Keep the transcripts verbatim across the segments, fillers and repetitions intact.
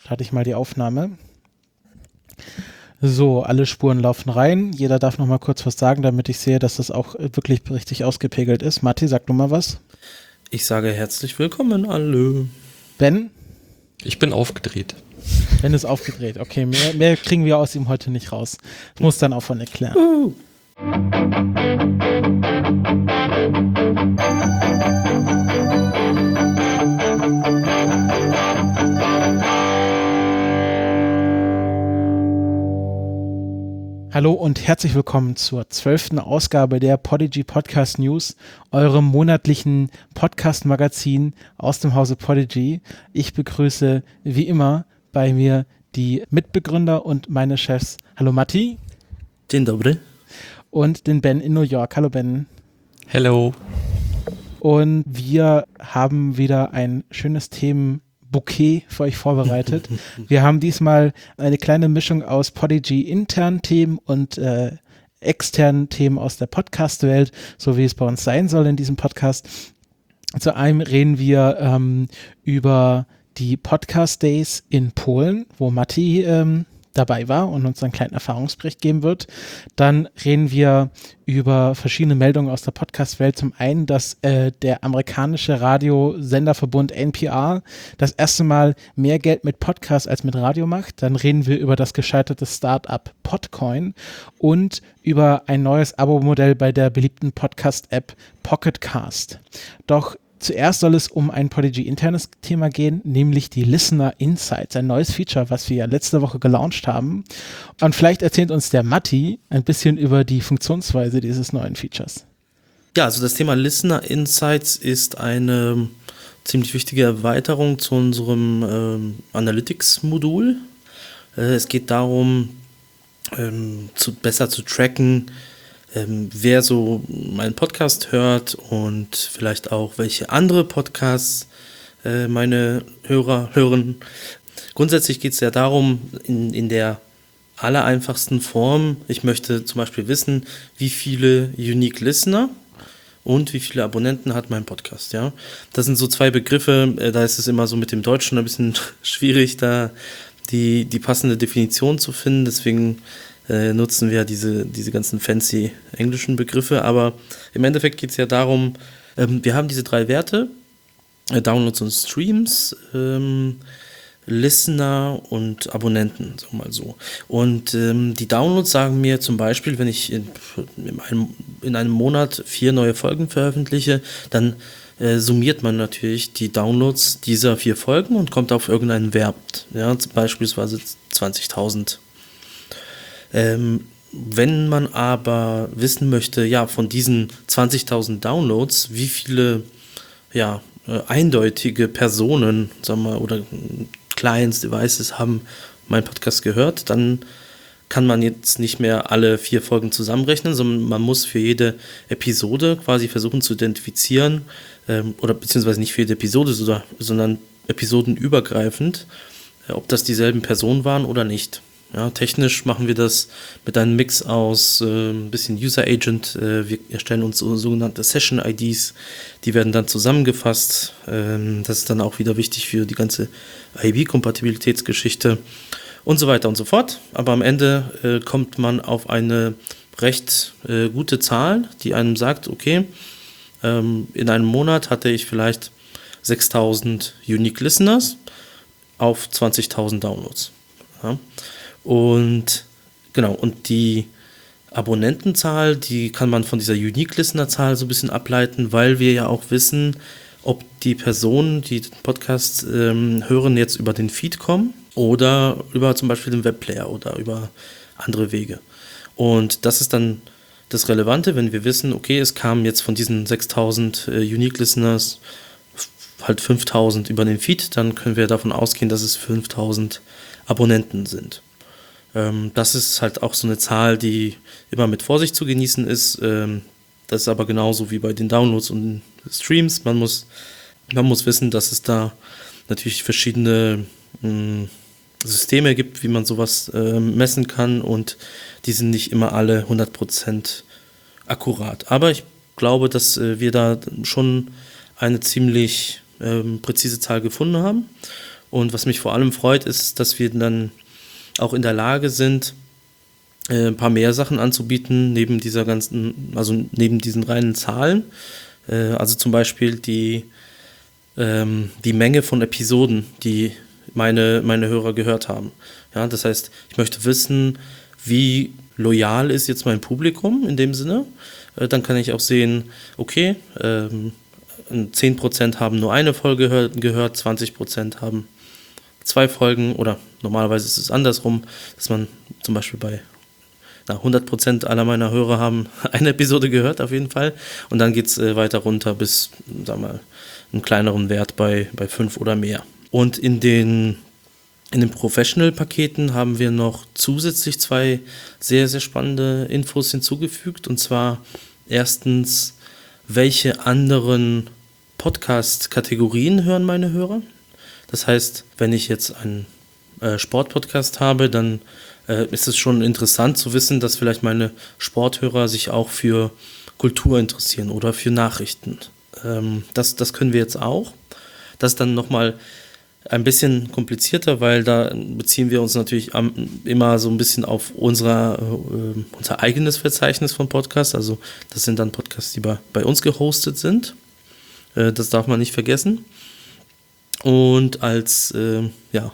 Starte ich mal die Aufnahme. So, alle Spuren laufen rein. Jeder darf noch mal kurz was sagen, damit ich sehe, dass das auch wirklich richtig ausgepegelt ist. Matti, sag du mal was. Ich sage herzlich willkommen alle. Ben? Ich bin aufgedreht. Ben ist aufgedreht. Okay, mehr, mehr kriegen wir aus ihm heute nicht raus. Das muss dann auch von erklären. Uh. Hallo und herzlich willkommen zur zwölften Ausgabe der Podigy Podcast News, eurem monatlichen Podcast-Magazin aus dem Hause Podigy. Ich begrüße wie immer bei mir die Mitbegründer und meine Chefs. Hallo Matti. Dzień dobry. Und den Ben in New York. Hallo Ben. Hello. Und wir haben wieder ein schönes Themen Bouquet für euch vorbereitet. Wir haben diesmal eine kleine Mischung aus Podigy internen Themen und äh, externen Themen aus der Podcast-Welt, so wie es bei uns sein soll in diesem Podcast. Zu einem reden wir ähm, über die Podcast Days in Polen, wo Matti ähm, dabei war und uns einen kleinen Erfahrungsbericht geben wird. Dann reden wir über verschiedene Meldungen aus der Podcast-Welt. Zum einen, dass äh, der amerikanische Radiosenderverbund N P R das erste Mal mehr Geld mit Podcasts als mit Radio macht. Dann reden wir über das gescheiterte Start-up Podcoin und über ein neues Abo-Modell bei der beliebten Podcast-App Pocketcast. Doch zuerst soll es um ein Podigy-internes Thema gehen, nämlich die Listener Insights, ein neues Feature, was wir ja letzte Woche gelauncht haben. Und vielleicht erzählt uns der Matti ein bisschen über die Funktionsweise dieses neuen Features. Ja, also das Thema Listener Insights ist eine ziemlich wichtige Erweiterung zu unserem ähm, Analytics-Modul. Äh, es geht darum, ähm, zu, besser zu tracken, Ähm, wer so meinen Podcast hört und vielleicht auch welche andere Podcasts äh, meine Hörer hören. Grundsätzlich geht es ja darum, in, in der allereinfachsten Form, ich möchte zum Beispiel wissen, wie viele Unique Listener und wie viele Abonnenten hat mein Podcast. Ja? Das sind so zwei Begriffe, äh, da ist es immer so mit dem Deutschen ein bisschen schwierig, da die, die passende Definition zu finden, deswegen Äh, nutzen wir diese, diese ganzen fancy englischen Begriffe, aber im Endeffekt geht es ja darum, ähm, wir haben diese drei Werte, äh, Downloads und Streams, ähm, Listener und Abonnenten, so mal so. Und ähm, die Downloads sagen mir zum Beispiel, wenn ich in, in, einem, in einem Monat vier neue Folgen veröffentliche, dann äh, summiert man natürlich die Downloads dieser vier Folgen und kommt auf irgendeinen Wert, ja, beispielsweise zwanzigtausend. Ähm, wenn man aber wissen möchte, ja, von diesen zwanzigtausend Downloads, wie viele, ja, äh, eindeutige Personen, sagen wir, oder Clients, Devices haben meinen Podcast gehört, dann kann man jetzt nicht mehr alle vier Folgen zusammenrechnen, sondern man muss für jede Episode quasi versuchen zu identifizieren, ähm, oder beziehungsweise nicht für jede Episode, sondern, sondern episodenübergreifend, äh, ob das dieselben Personen waren oder nicht. Ja, technisch machen wir das mit einem Mix aus äh, ein bisschen User Agent. Äh, wir erstellen uns so, sogenannte Session I Ds, die werden dann zusammengefasst. Ähm, das ist dann auch wieder wichtig für die ganze I B-Kompatibilitätsgeschichte und so weiter und so fort. Aber am Ende äh, kommt man auf eine recht äh, gute Zahl, die einem sagt, okay, ähm, in einem Monat hatte ich vielleicht sechstausend Unique Listeners auf zwanzigtausend Downloads. Ja. Und genau, und die Abonnentenzahl, die kann man von dieser Unique-Listener-Zahl so ein bisschen ableiten, weil wir ja auch wissen, ob die Personen, die den Podcast ähm, hören, jetzt über den Feed kommen oder über zum Beispiel den Webplayer oder über andere Wege. Und das ist dann das Relevante, wenn wir wissen, okay, es kamen jetzt von diesen sechstausend äh, Unique-Listeners halt fünftausend über den Feed, dann können wir davon ausgehen, dass es fünftausend Abonnenten sind. Ähm, das ist halt auch so eine Zahl, die immer mit Vorsicht zu genießen ist. Ähm, das ist aber genauso wie bei den Downloads und Streams. Man muss, man muss wissen, dass es da natürlich verschiedene mh, Systeme gibt, wie man sowas äh, messen kann, und die sind nicht immer alle hundert Prozent akkurat. Aber ich glaube, dass äh, wir da schon eine ziemlich ähm, präzise Zahl gefunden haben. Und was mich vor allem freut, ist, dass wir dann auch in der Lage sind, äh, ein paar mehr Sachen anzubieten, neben dieser ganzen, also neben diesen reinen Zahlen. Äh, also zum Beispiel die, ähm, die Menge von Episoden, die meine, meine Hörer gehört haben. Ja, das heißt, ich möchte wissen, wie loyal ist jetzt mein Publikum in dem Sinne. Äh, dann kann ich auch sehen, okay, ähm, zehn Prozent haben nur eine Folge gehört, gehört, zwanzig Prozent haben zwei Folgen, oder normalerweise ist es andersrum, dass man zum Beispiel bei na, hundert Prozent aller meiner Hörer haben eine Episode gehört auf jeden Fall, und dann geht es äh, weiter runter bis, sag mal, einen kleineren Wert bei, bei fünf oder mehr. Und in den, in den Professional-Paketen haben wir noch zusätzlich zwei sehr, sehr spannende Infos hinzugefügt, und zwar erstens, welche anderen Podcast-Kategorien hören meine Hörer. Das heißt, wenn ich jetzt einen äh, Sportpodcast habe, dann äh, ist es schon interessant zu wissen, dass vielleicht meine Sporthörer sich auch für Kultur interessieren oder für Nachrichten. Ähm, das, das können wir jetzt auch. Das ist dann nochmal ein bisschen komplizierter, weil da beziehen wir uns natürlich am, immer so ein bisschen auf unser, äh, unser eigenes Verzeichnis von Podcasts. Also das sind dann Podcasts, die bei, bei uns gehostet sind. Äh, das darf man nicht vergessen. Und als äh, ja,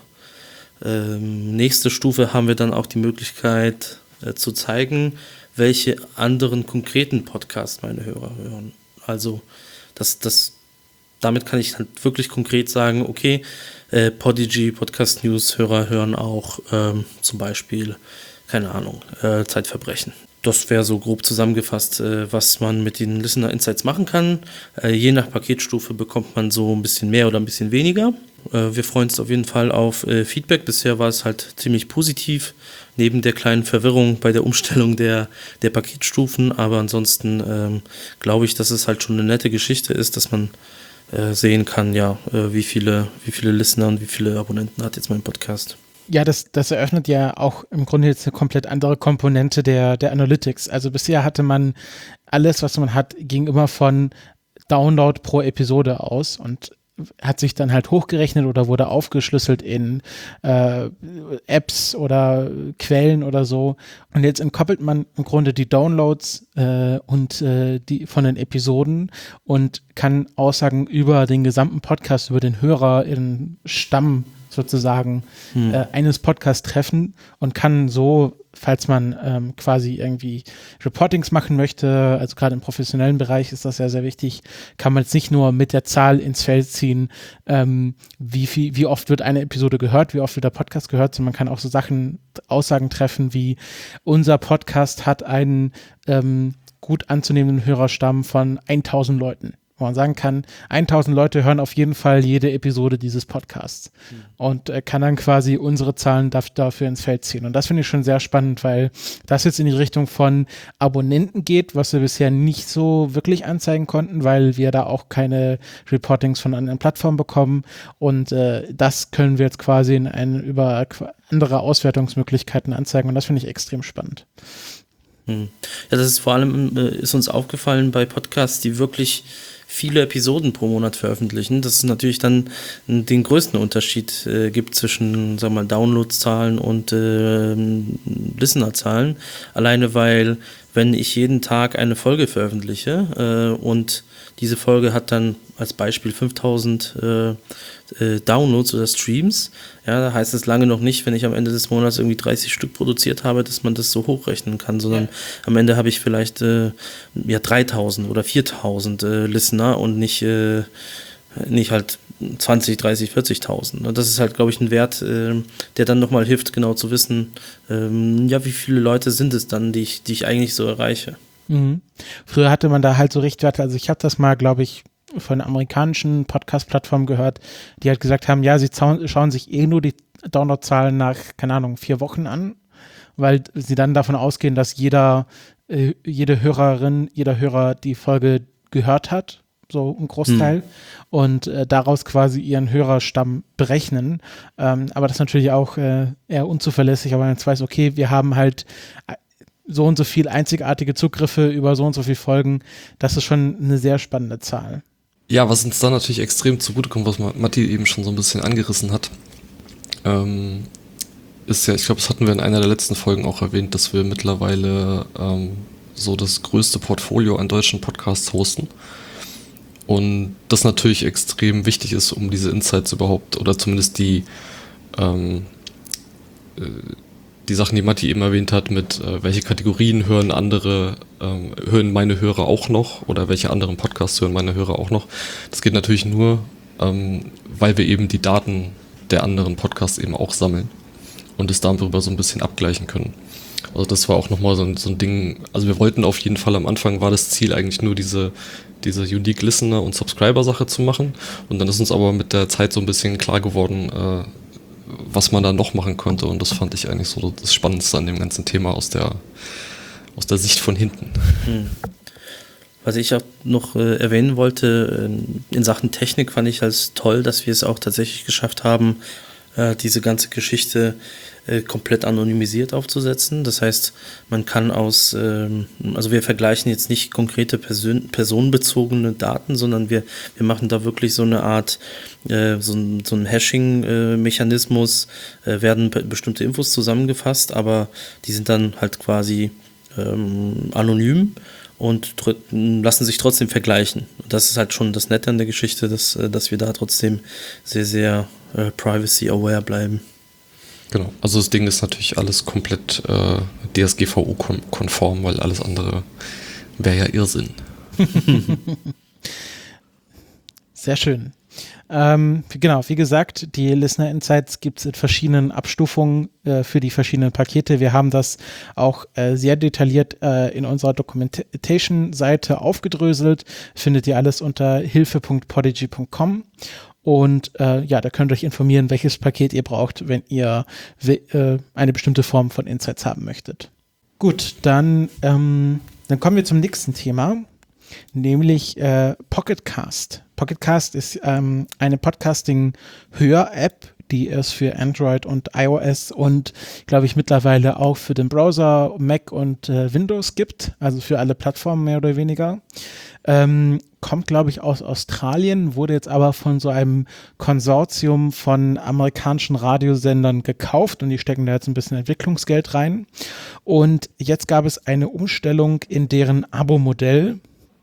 äh, nächste Stufe haben wir dann auch die Möglichkeit äh, zu zeigen, welche anderen konkreten Podcasts meine Hörer hören. Also das, das, damit kann ich halt wirklich konkret sagen, okay, äh, Podigy, Podcast News Hörer hören auch ähm, zum Beispiel, keine Ahnung, äh, Zeitverbrechen. Das wäre so grob zusammengefasst, äh, was man mit den Listener Insights machen kann. Äh, je nach Paketstufe bekommt man so ein bisschen mehr oder ein bisschen weniger. Äh, wir freuen uns auf jeden Fall auf äh, Feedback. Bisher war es halt ziemlich positiv, neben der kleinen Verwirrung bei der Umstellung der, der Paketstufen. Aber ansonsten ähm, glaube ich, dass es halt schon eine nette Geschichte ist, dass man äh, sehen kann, ja, äh, wie viele, wie viele Listener und wie viele Abonnenten hat jetzt mein Podcast. Ja, das, das eröffnet ja auch im Grunde jetzt eine komplett andere Komponente der, der Analytics. Also bisher hatte man alles, was man hat, ging immer von Download pro Episode aus und hat sich dann halt hochgerechnet oder wurde aufgeschlüsselt in äh, Apps oder Quellen oder so. Und jetzt entkoppelt man im Grunde die Downloads äh, und äh, die von den Episoden und kann Aussagen über den gesamten Podcast, über den Hörer in Stamm sozusagen hm. äh, eines Podcasts treffen und kann so, falls man ähm, quasi irgendwie Reportings machen möchte, also gerade im professionellen Bereich ist das ja sehr wichtig, kann man jetzt nicht nur mit der Zahl ins Feld ziehen, ähm, wie viel, wie oft wird eine Episode gehört, wie oft wird der Podcast gehört, sondern man kann auch so Sachen, Aussagen treffen wie unser Podcast hat einen ähm, gut anzunehmenden Hörerstamm von tausend Leuten. Wo man sagen kann, tausend Leute hören auf jeden Fall jede Episode dieses Podcasts mhm. und äh, kann dann quasi unsere Zahlen da, dafür ins Feld ziehen. Und das finde ich schon sehr spannend, weil das jetzt in die Richtung von Abonnenten geht, was wir bisher nicht so wirklich anzeigen konnten, weil wir da auch keine Reportings von anderen Plattformen bekommen. Und äh, das können wir jetzt quasi in ein, über andere Auswertungsmöglichkeiten anzeigen. Und das finde ich extrem spannend. Ja, das ist vor allem, äh, ist uns aufgefallen bei Podcasts, die wirklich viele Episoden pro Monat veröffentlichen, dass es natürlich dann den größten Unterschied äh, gibt zwischen, sagen wir mal, Downloadzahlen und äh, Listenerzahlen. Alleine weil, wenn ich jeden Tag eine Folge veröffentliche äh, und diese Folge hat dann als Beispiel fünftausend äh, äh, Downloads oder Streams, ja, da heißt es lange noch nicht, wenn ich am Ende des Monats irgendwie dreißig Stück produziert habe, dass man das so hochrechnen kann, sondern ja. am Ende habe ich vielleicht äh, ja, dreitausend oder viertausend äh, Listener und nicht, äh, nicht halt zwanzig, dreißig, vierzigtausend. Das ist halt, glaube ich, ein Wert, äh, der dann nochmal hilft, genau zu wissen, ähm, ja, wie viele Leute sind es dann, die ich, die ich eigentlich so erreiche. Mhm. Früher hatte man da halt so Richtwerte, also ich habe das mal, glaube ich, von einer amerikanischen Podcast-Plattform gehört, die halt gesagt haben, ja, sie zau- schauen sich eh nur die Downloadzahlen nach, keine Ahnung, vier Wochen an, weil sie dann davon ausgehen, dass jeder, äh, jede Hörerin, jeder Hörer die Folge gehört hat, so ein Großteil, hm. und äh, daraus quasi ihren Hörerstamm berechnen. Ähm, aber das ist natürlich auch äh, eher unzuverlässig, aber wenn man jetzt weiß, okay, wir haben halt so und so viel einzigartige Zugriffe über so und so viele Folgen, das ist schon eine sehr spannende Zahl. Ja, was uns da natürlich extrem zugutekommt, was Matti eben schon so ein bisschen angerissen hat, ähm, ist ja, ich glaube, das hatten wir in einer der letzten Folgen auch erwähnt, dass wir mittlerweile ähm, so das größte Portfolio an deutschen Podcasts hosten. Und das natürlich extrem wichtig ist, um diese Insights überhaupt, oder zumindest die ähm, äh, die Sachen, die Matti eben erwähnt hat, mit äh, welche Kategorien hören andere, ähm, hören meine Hörer auch noch oder welche anderen Podcasts hören meine Hörer auch noch. Das geht natürlich nur, ähm, weil wir eben die Daten der anderen Podcasts eben auch sammeln und es darüber so ein bisschen abgleichen können. Also das war auch nochmal so ein, so ein Ding, also wir wollten auf jeden Fall, am Anfang war das Ziel eigentlich nur diese, diese Unique Listener und Subscriber Sache zu machen, und dann ist uns aber mit der Zeit so ein bisschen klar geworden, äh, was man da noch machen könnte, und das fand ich eigentlich so das Spannendste an dem ganzen Thema aus der, aus der Sicht von hinten. Hm. Was ich auch noch äh, erwähnen wollte, äh, in Sachen Technik fand ich als toll, dass wir es auch tatsächlich geschafft haben, äh, diese ganze Geschichte äh, komplett anonymisiert aufzusetzen. Das heißt, man kann aus, ähm, also wir vergleichen jetzt nicht konkrete Persön- personenbezogene Daten, sondern wir, wir machen da wirklich so eine Art, äh, so ein, so ein Hashing-Mechanismus, äh, werden be- bestimmte Infos zusammengefasst, aber die sind dann halt quasi ähm, anonym und tr- lassen sich trotzdem vergleichen. Das ist halt schon das Nette an der Geschichte, dass, dass wir da trotzdem sehr, sehr äh, privacy-aware bleiben. Genau, also das Ding ist natürlich alles komplett äh, D S G V O-konform, weil alles andere wäre ja Irrsinn. Sehr schön. Ähm, genau, wie gesagt, die Listener Insights gibt es in verschiedenen Abstufungen äh, für die verschiedenen Pakete. Wir haben das auch äh, sehr detailliert äh, in unserer Documentation-Seite aufgedröselt. Findet ihr alles unter hilfe punkt podigy punkt com. Und äh, ja, da könnt ihr euch informieren, welches Paket ihr braucht, wenn ihr we- äh, eine bestimmte Form von Insights haben möchtet. Gut, dann, ähm, dann kommen wir zum nächsten Thema, nämlich äh, Pocketcast. Pocketcast ist ähm, eine Podcasting-Hör-App, die es für Android und iOS und, glaube ich, mittlerweile auch für den Browser, Mac und äh, Windows gibt, also für alle Plattformen mehr oder weniger. Ähm, kommt, glaube ich, aus Australien, wurde jetzt aber von so einem Konsortium von amerikanischen Radiosendern gekauft und die stecken da jetzt ein bisschen Entwicklungsgeld rein. Und jetzt gab es eine Umstellung in deren Abo-Modell.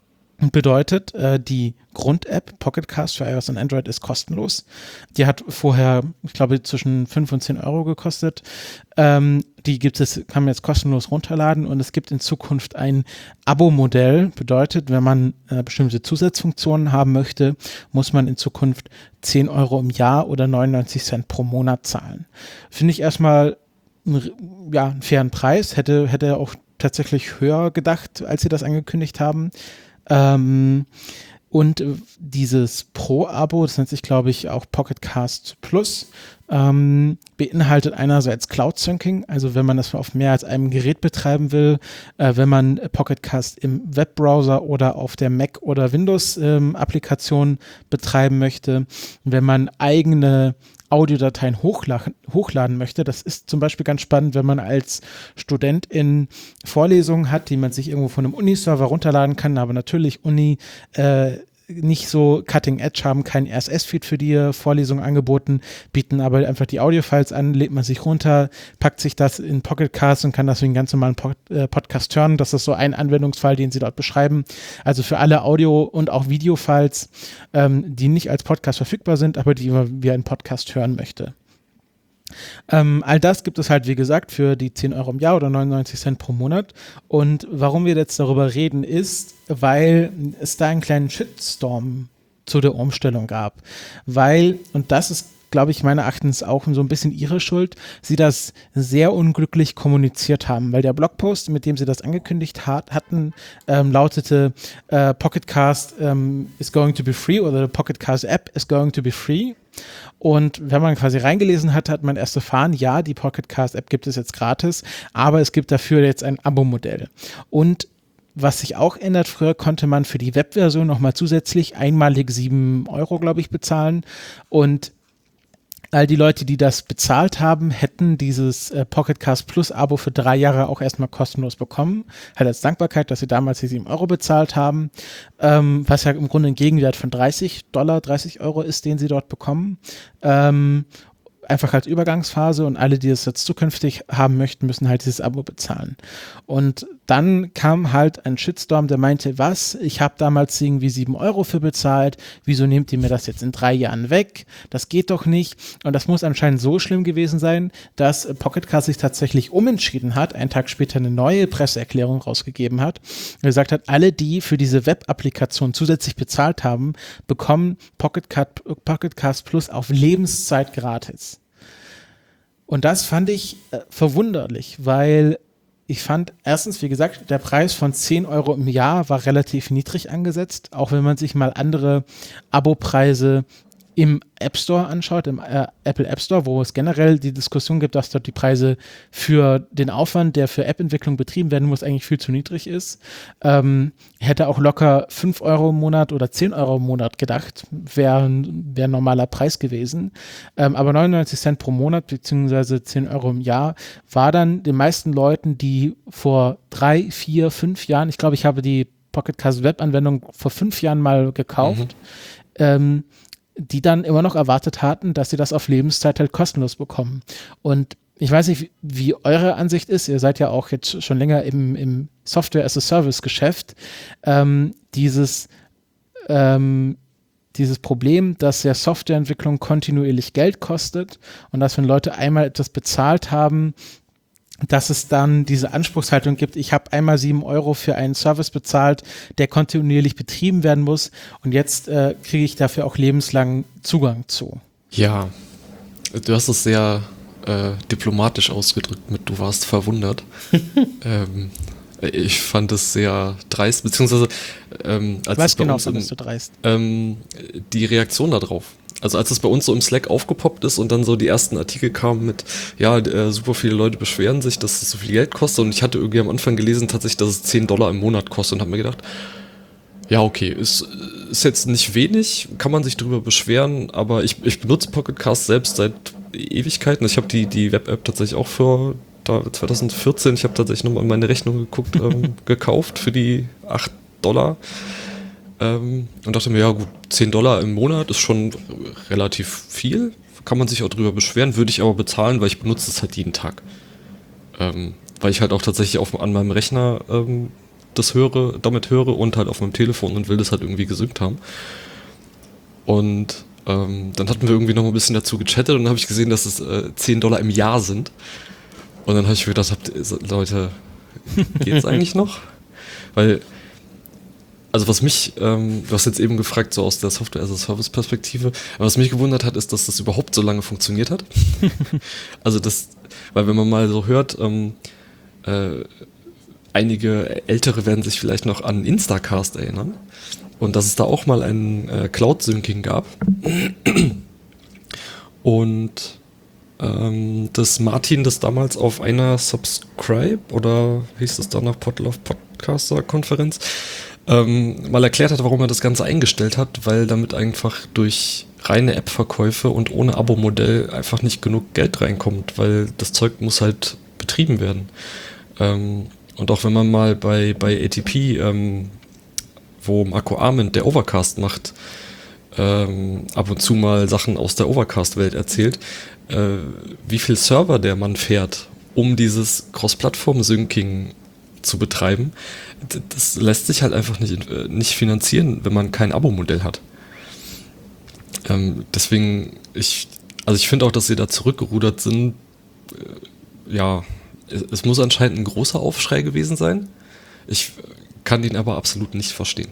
Bedeutet, äh, die Grund-App Pocketcast für iOS und Android ist kostenlos. Die hat vorher, ich glaube, zwischen fünf und zehn Euro gekostet. Ähm, die gibt es, kann man jetzt kostenlos runterladen, und es gibt in Zukunft ein Abo-Modell. Bedeutet, wenn man äh, bestimmte Zusatzfunktionen haben möchte, muss man in Zukunft zehn Euro im Jahr oder neunundneunzig Cent pro Monat zahlen. Finde ich erstmal einen, ja, einen fairen Preis. Hätte, hätte auch tatsächlich höher gedacht, als sie das angekündigt haben. Ähm, und dieses Pro-Abo, das nennt sich, glaube ich, auch Pocketcast Plus, ähm, beinhaltet einerseits Cloud-Syncing, also wenn man das auf mehr als einem Gerät betreiben will, äh, wenn man Pocketcast im Webbrowser oder auf der Mac- oder Windows-Applikation ähm, betreiben möchte, wenn man eigene Audiodateien hochladen, hochladen möchte. Das ist zum Beispiel ganz spannend, wenn man als Student in Vorlesungen hat, die man sich irgendwo von einem Uni-Server runterladen kann, aber natürlich Uni äh, nicht so Cutting Edge, haben keinen R S S-Feed für die Vorlesung angeboten, bieten aber einfach die Audiofiles an, lädt man sich runter, packt sich das in Pocketcast und kann das wie einen ganz normalen Pod- äh, Podcast hören. Das ist so ein Anwendungsfall, den sie dort beschreiben. Also für alle Audio- und auch Videofiles, ähm, die nicht als Podcast verfügbar sind, aber die man wie einen Podcast hören möchte. Ähm, all das gibt es halt, wie gesagt, für die zehn Euro im Jahr oder neunundneunzig Cent pro Monat. Und warum wir jetzt darüber reden, ist, weil es da einen kleinen Shitstorm zu der Umstellung gab. Weil, und das ist, glaube ich, meiner Erachtens auch so ein bisschen ihre Schuld, sie das sehr unglücklich kommuniziert haben, weil der Blogpost, mit dem sie das angekündigt hat, hatten, ähm, lautete äh, Pocketcast ähm, is going to be free oder the Pocketcast App is going to be free. Und wenn man quasi reingelesen hat, hat man erst erfahren, ja, die Pocketcast-App gibt es jetzt gratis, aber es gibt dafür jetzt ein Abo-Modell. Und was sich auch ändert, früher konnte man für die Webversion nochmal zusätzlich einmalig sieben Euro, glaube ich, bezahlen. Und all die Leute, die das bezahlt haben, hätten dieses äh, Pocketcast Plus Abo für drei Jahre auch erstmal kostenlos bekommen. Halt als Dankbarkeit, dass sie damals die sieben Euro bezahlt haben, ähm, was ja im Grunde ein Gegenwert von dreißig Dollar, dreißig Euro ist, den sie dort bekommen. Ähm, einfach als Übergangsphase, und alle, die es jetzt zukünftig haben möchten, müssen halt dieses Abo bezahlen. Und dann kam halt ein Shitstorm, der meinte, was, ich habe damals irgendwie sieben Euro für bezahlt, wieso nehmt ihr mir das jetzt in drei Jahren weg? Das geht doch nicht. Und das muss anscheinend so schlimm gewesen sein, dass Pocketcast sich tatsächlich umentschieden hat, einen Tag später eine neue Presseerklärung rausgegeben hat und gesagt hat, alle, die für diese Web-Applikation zusätzlich bezahlt haben, bekommen Pocketcast, Pocketcast Plus auf Lebenszeit gratis. Und das fand ich äh, verwunderlich, weil ich fand, erstens, wie gesagt, der Preis von zehn Euro im Jahr war relativ niedrig angesetzt, auch wenn man sich mal andere Abopreise im App Store anschaut, im äh, Apple App Store, wo es generell die Diskussion gibt, dass dort die Preise für den Aufwand, der für App-Entwicklung betrieben werden muss, eigentlich viel zu niedrig ist. Ähm, hätte auch locker fünf Euro im Monat oder zehn Euro im Monat gedacht, wäre wär ein normaler Preis gewesen. Ähm, aber neunundneunzig Cent pro Monat beziehungsweise zehn Euro im Jahr war dann den meisten Leuten, die vor drei, vier, fünf Jahren, ich glaube, ich habe die Pocketcast Web-Anwendung vor fünf Jahren mal gekauft, mhm. ähm, die dann immer noch erwartet hatten, dass sie das auf Lebenszeit halt kostenlos bekommen. Und ich weiß nicht, wie, wie eure Ansicht ist, ihr seid ja auch jetzt schon länger im, im Software-as-a-Service-Geschäft, ähm, dieses, ähm, dieses Problem, dass ja Softwareentwicklung kontinuierlich Geld kostet und dass, wenn Leute einmal etwas bezahlt haben, dass es dann diese Anspruchshaltung gibt, ich habe einmal sieben Euro für einen Service bezahlt, der kontinuierlich betrieben werden muss, und jetzt äh, kriege ich dafür auch lebenslang Zugang zu. Ja, du hast es sehr äh, diplomatisch ausgedrückt mit, du warst verwundert. ähm, ich fand es sehr dreist, beziehungsweise ähm, als Was es bei genau uns fandest im, du dreist? Ähm, die Reaktion darauf. Also als es bei uns so im Slack aufgepoppt ist und dann so die ersten Artikel kamen mit, ja, äh, super viele Leute beschweren sich, dass es so viel Geld kostet, und ich hatte irgendwie am Anfang gelesen tatsächlich, dass es zehn Dollar im Monat kostet, und habe mir gedacht, ja, okay, ist, ist jetzt nicht wenig, kann man sich drüber beschweren, aber ich, ich benutze Pocketcast selbst seit Ewigkeiten. Ich habe die, die Web-App tatsächlich auch für da zwanzig vierzehn, ich habe tatsächlich nochmal meine Rechnung geguckt, ähm, gekauft für die acht Dollar. Ähm, und dachte mir, ja gut, zehn Dollar im Monat ist schon relativ viel, kann man sich auch drüber beschweren, würde ich aber bezahlen, weil ich benutze es halt jeden Tag. Ähm, weil ich halt auch tatsächlich auf, an meinem Rechner ähm, das höre, damit höre und halt auf meinem Telefon und will das halt irgendwie gesynkt haben. Und ähm, dann hatten wir irgendwie noch ein bisschen dazu gechattet, und dann habe ich gesehen, dass es äh, zehn Dollar im Jahr sind. Und dann habe ich mir gedacht, habt ihr, Leute, geht's eigentlich noch? Weil Also was mich, ähm, du hast jetzt eben gefragt, so aus der Software-as-a-Service-Perspektive, was mich gewundert hat, ist, dass das überhaupt so lange funktioniert hat. Also das, weil wenn man mal so hört, ähm, äh, einige Ältere werden sich vielleicht noch an Instacast erinnern, und dass es da auch mal ein äh, Cloud-Syncing gab. Und ähm, dass Martin das damals auf einer Subscribe, oder hieß es danach Podlove Podcaster-Konferenz, Ähm, mal erklärt hat, warum er das Ganze eingestellt hat, weil damit einfach durch reine App-Verkäufe und ohne Abo-Modell einfach nicht genug Geld reinkommt, weil das Zeug muss halt betrieben werden. Ähm, und auch wenn man mal bei, bei A T P, ähm, wo Marco Arment, der Overcast macht, ähm, ab und zu mal Sachen aus der Overcast-Welt erzählt, äh, wie viel Server der Mann fährt, um dieses Cross-Plattform-Syncing zu betreiben, das lässt sich halt einfach nicht, nicht finanzieren, wenn man kein Abo-Modell hat. Ähm, deswegen, ich, also ich finde auch, dass sie da zurückgerudert sind. Äh, ja, es, es muss anscheinend ein großer Aufschrei gewesen sein. Ich kann den aber absolut nicht verstehen.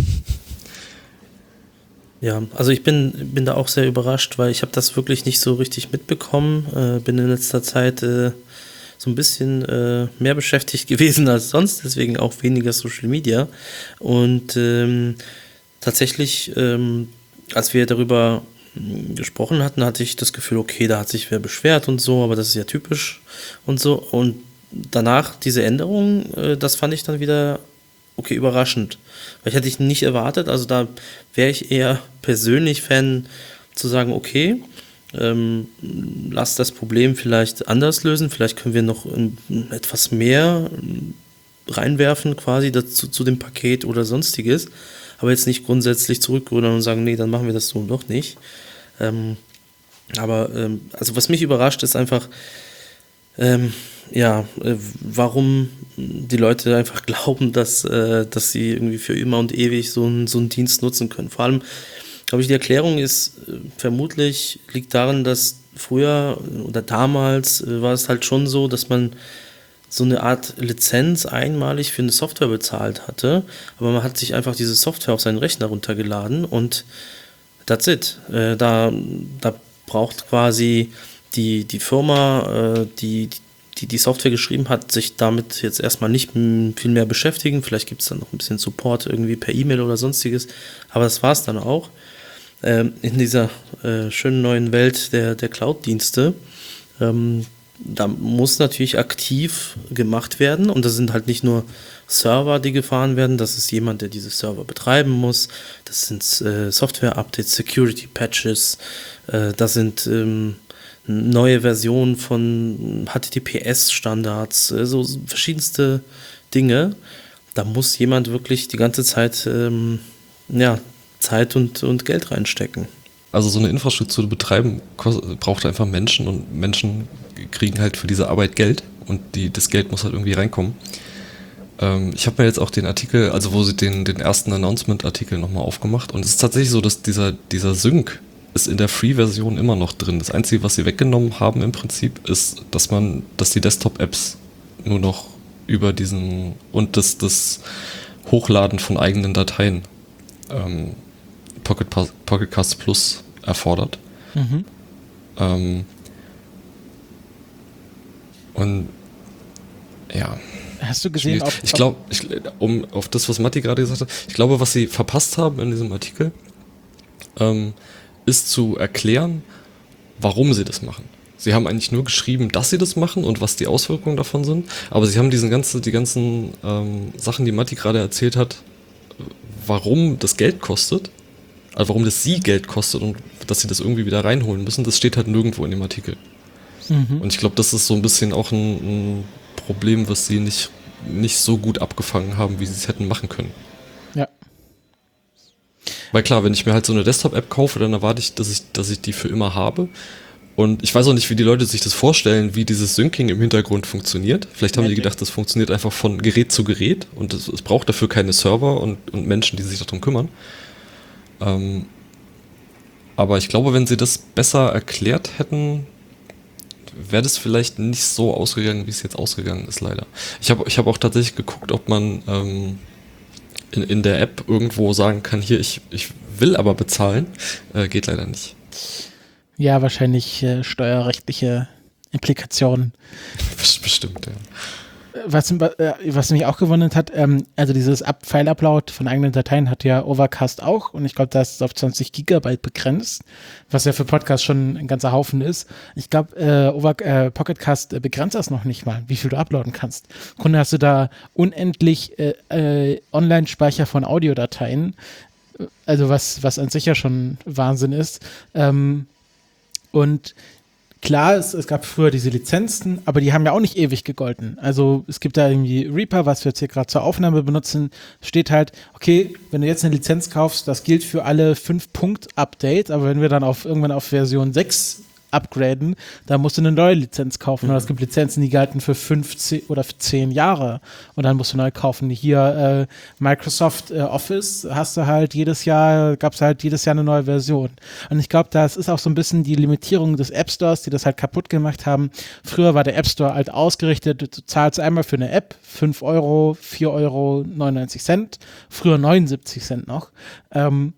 Ja, also ich bin, bin da auch sehr überrascht, weil ich habe das wirklich nicht so richtig mitbekommen. Äh, bin in letzter Zeit äh, so ein bisschen äh, mehr beschäftigt gewesen als sonst, deswegen auch weniger Social Media. Und ähm, tatsächlich, ähm, als wir darüber mh, gesprochen hatten, hatte ich das Gefühl, okay, da hat sich wer beschwert und so, aber das ist ja typisch und so. Und danach diese Änderung, äh, das fand ich dann wieder, okay, überraschend. Weil ich hätte ich nicht erwartet, also da wäre ich eher persönlich Fan zu sagen, okay, ähm, lass das Problem vielleicht anders lösen, vielleicht können wir noch ähm, etwas mehr ähm, reinwerfen quasi dazu, zu dem Paket oder sonstiges, aber jetzt nicht grundsätzlich zurückrudern und sagen, nee, dann machen wir das so und doch nicht. Ähm, aber, ähm, also was mich überrascht, ist einfach, ähm, ja, äh, warum die Leute einfach glauben, dass, äh, dass sie irgendwie für immer und ewig so, ein, so einen Dienst nutzen können. Vor allem, glaube ich, die Erklärung ist äh, vermutlich, liegt darin, dass früher oder damals äh, war es halt schon so, dass man so eine Art Lizenz einmalig für eine Software bezahlt hatte, aber man hat sich einfach diese Software auf seinen Rechner runtergeladen und that's it. Äh, da, da braucht quasi die, die Firma, äh, die, die die Software geschrieben hat, sich damit jetzt erstmal nicht m- viel mehr beschäftigen. Vielleicht gibt es dann noch ein bisschen Support irgendwie per E-Mail oder sonstiges, aber das war es dann auch. Ähm, in dieser äh, schönen neuen Welt der, der Cloud-Dienste, ähm, da muss natürlich aktiv gemacht werden und das sind halt nicht nur Server, die gefahren werden, das ist jemand, der diese Server betreiben muss, das sind äh, Software-Updates, Security-Patches, äh, das sind ähm, neue Versionen von H T T P S-Standards, äh, so verschiedenste Dinge. Da muss jemand wirklich die ganze Zeit ähm, ja, Zeit und, und Geld reinstecken. Also so eine Infrastruktur zu betreiben, braucht einfach Menschen und Menschen kriegen halt für diese Arbeit Geld und die, das Geld muss halt irgendwie reinkommen. Ähm, ich habe mir jetzt auch den Artikel, also wo sie den, den ersten Announcement-Artikel nochmal aufgemacht und es ist tatsächlich so, dass dieser, dieser Sync ist in der Free-Version immer noch drin. Das Einzige, was sie weggenommen haben im Prinzip, ist, dass man, dass die Desktop-Apps nur noch über diesen und das, das Hochladen von eigenen Dateien ähm, Pocket, Pocket Cast Plus erfordert. Mhm. Ähm, und ja. Hast du gesehen, ob, ich glaube, ich, um auf das, was Matti gerade gesagt hat, ich glaube, was sie verpasst haben in diesem Artikel, ähm, ist zu erklären, warum sie das machen. Sie haben eigentlich nur geschrieben, dass sie das machen und was die Auswirkungen davon sind, aber sie haben diesen ganzen, die ganzen ähm, Sachen, die Matti gerade erzählt hat, warum das Geld kostet, also warum das sie Geld kostet und dass sie das irgendwie wieder reinholen müssen, das steht halt nirgendwo in dem Artikel. Mhm. Und ich glaube, das ist so ein bisschen auch ein, ein Problem, was sie nicht, nicht so gut abgefangen haben, wie sie es hätten machen können. Ja. Weil klar, wenn ich mir halt so eine Desktop-App kaufe, dann erwarte ich, dass ich, dass ich die für immer habe. Und ich weiß auch nicht, wie die Leute sich das vorstellen, wie dieses Syncing im Hintergrund funktioniert. Vielleicht haben die gedacht, das funktioniert einfach von Gerät zu Gerät und es, es braucht dafür keine Server und, und Menschen, die sich darum kümmern. Ähm, aber ich glaube, wenn sie das besser erklärt hätten, wäre das vielleicht nicht so ausgegangen, wie es jetzt ausgegangen ist, leider. Ich habe ich hab auch tatsächlich geguckt, ob man ähm, in, in der App irgendwo sagen kann, hier, ich, ich will aber bezahlen. Äh, geht leider nicht. Ja, wahrscheinlich äh, steuerrechtliche Implikationen. Bestimmt, ja. Was, äh, was mich auch gewundert hat, ähm, also dieses Up- File-Upload von eigenen Dateien hat ja Overcast auch und ich glaube, das ist auf zwanzig Gigabyte begrenzt, was ja für Podcasts schon ein ganzer Haufen ist. Ich glaube, äh, Over- äh, Pocketcast äh, begrenzt das noch nicht mal, wie viel du uploaden kannst. Im Grunde hast du da unendlich äh, äh, Online-Speicher von Audiodateien, also was, was an sich ja schon Wahnsinn ist. Ähm, und klar, es, es gab früher diese Lizenzen, aber die haben ja auch nicht ewig gegolten. Also es gibt da irgendwie Reaper, was wir jetzt hier gerade zur Aufnahme benutzen, steht halt, okay, wenn du jetzt eine Lizenz kaufst, das gilt für alle fünf Punkt Update, aber wenn wir dann auf irgendwann auf Version sechs upgraden, dann musst du eine neue Lizenz kaufen. Mhm. Und es gibt Lizenzen, die galten für fünfzehn oder für zehn Jahre und dann musst du neu kaufen. Hier äh, Microsoft äh, Office hast du halt jedes Jahr, gab es halt jedes Jahr eine neue Version. Und ich glaube, das ist auch so ein bisschen die Limitierung des App Stores, die das halt kaputt gemacht haben. Früher war der App Store halt ausgerichtet, du zahlst einmal für eine App fünf Euro, vier Euro neunundneunzig Cent, früher neunundsiebzig Cent noch. Ähm,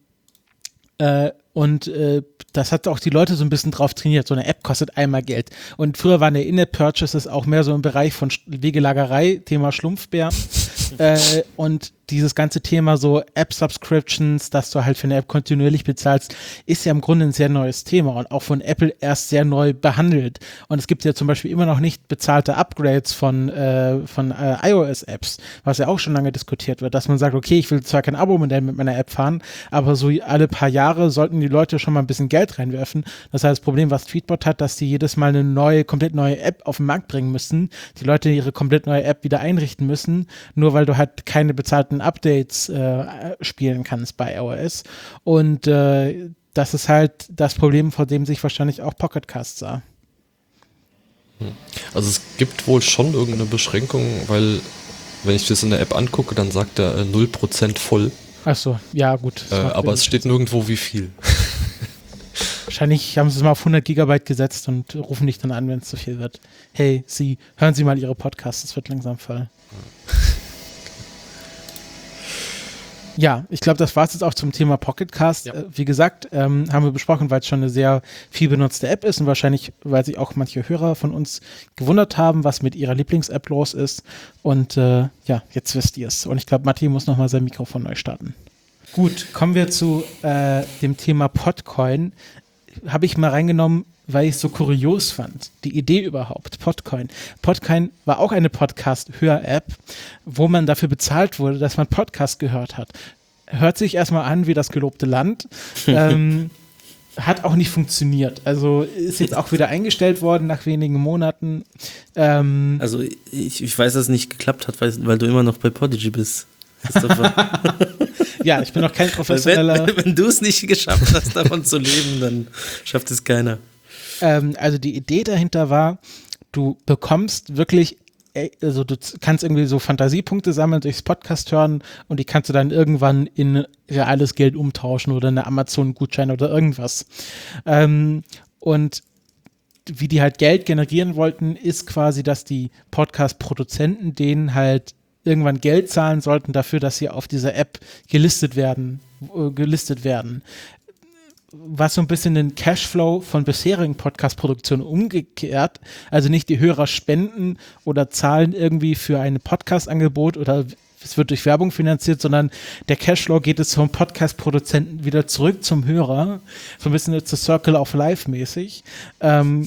äh, und äh, das hat auch die Leute so ein bisschen drauf trainiert. So eine App kostet einmal Geld. Und früher waren die In-App-Purchases auch mehr so im Bereich von Wegelagerei, Thema Schlumpfbär. äh, und dieses ganze Thema so App-Subscriptions, dass du halt für eine App kontinuierlich bezahlst, ist ja im Grunde ein sehr neues Thema und auch von Apple erst sehr neu behandelt. Und es gibt ja zum Beispiel immer noch nicht bezahlte Upgrades von, äh, von äh, iOS-Apps, was ja auch schon lange diskutiert wird, dass man sagt, okay, ich will zwar kein Abo-Modell mit meiner App fahren, aber so alle paar Jahre sollten die Leute schon mal ein bisschen Geld reinwerfen. Das heißt, das Problem, was Tweetbot hat, dass die jedes Mal eine neue, komplett neue App auf den Markt bringen müssen, die Leute ihre komplett neue App wieder einrichten müssen, nur weil du halt keine bezahlten Updates äh, spielen kannst bei iOS. Und äh, das ist halt das Problem, vor dem sich wahrscheinlich auch Pocket Cast sah. Also es gibt wohl schon irgendeine Beschränkung, weil wenn ich das in der App angucke, dann sagt er äh, null Prozent voll. Ach so, ja gut. Äh, aber es steht nirgendwo wie viel. Wahrscheinlich haben sie es mal auf hundert Gigabyte gesetzt und rufen dich dann an, wenn es zu viel wird. Hey, Sie, hören Sie mal Ihre Podcasts, es wird langsam voll. Ja, ich glaube, das war es jetzt auch zum Thema Pocket Cast. Ja. Äh, wie gesagt, ähm, haben wir besprochen, weil es schon eine sehr viel benutzte App ist und wahrscheinlich, weil sich auch manche Hörer von uns gewundert haben, was mit ihrer Lieblings-App los ist. Und äh, ja, jetzt wisst ihr es. Und ich glaube, Matti muss nochmal sein Mikrofon neu starten. Gut, kommen wir zu äh, dem Thema Podcoin. Habe ich mal reingenommen, weil ich es so kurios fand. Die Idee überhaupt, Podcoin. Podcoin war auch eine Podcast-Hör-App, wo man dafür bezahlt wurde, dass man Podcast gehört hat. Hört sich erstmal an wie das gelobte Land. ähm, hat auch nicht funktioniert. Also ist jetzt auch wieder eingestellt worden nach wenigen Monaten. Ähm, also ich, ich weiß, dass es nicht geklappt hat, weil, weil du immer noch bei Podigy bist. Ja, ich bin noch kein professioneller... Wenn, wenn du es nicht geschafft hast, davon zu leben, dann schafft es keiner. Ähm, also die Idee dahinter war, du bekommst wirklich, also du kannst irgendwie so Fantasiepunkte sammeln durchs Podcast hören und die kannst du dann irgendwann in reales Geld umtauschen oder eine Amazon-Gutschein oder irgendwas. Ähm, und wie die halt Geld generieren wollten, ist quasi, dass die Podcast-Produzenten denen halt irgendwann Geld zahlen sollten dafür, dass sie auf dieser App gelistet werden, äh, gelistet werden. Was so ein bisschen den Cashflow von bisherigen Podcast-Produktionen umgekehrt, also nicht die Hörer spenden oder zahlen irgendwie für ein Podcast-Angebot oder es wird durch Werbung finanziert, sondern der Cashflow geht es vom Podcast-Produzenten wieder zurück zum Hörer, so ein bisschen jetzt Circle of Life mäßig. Ähm,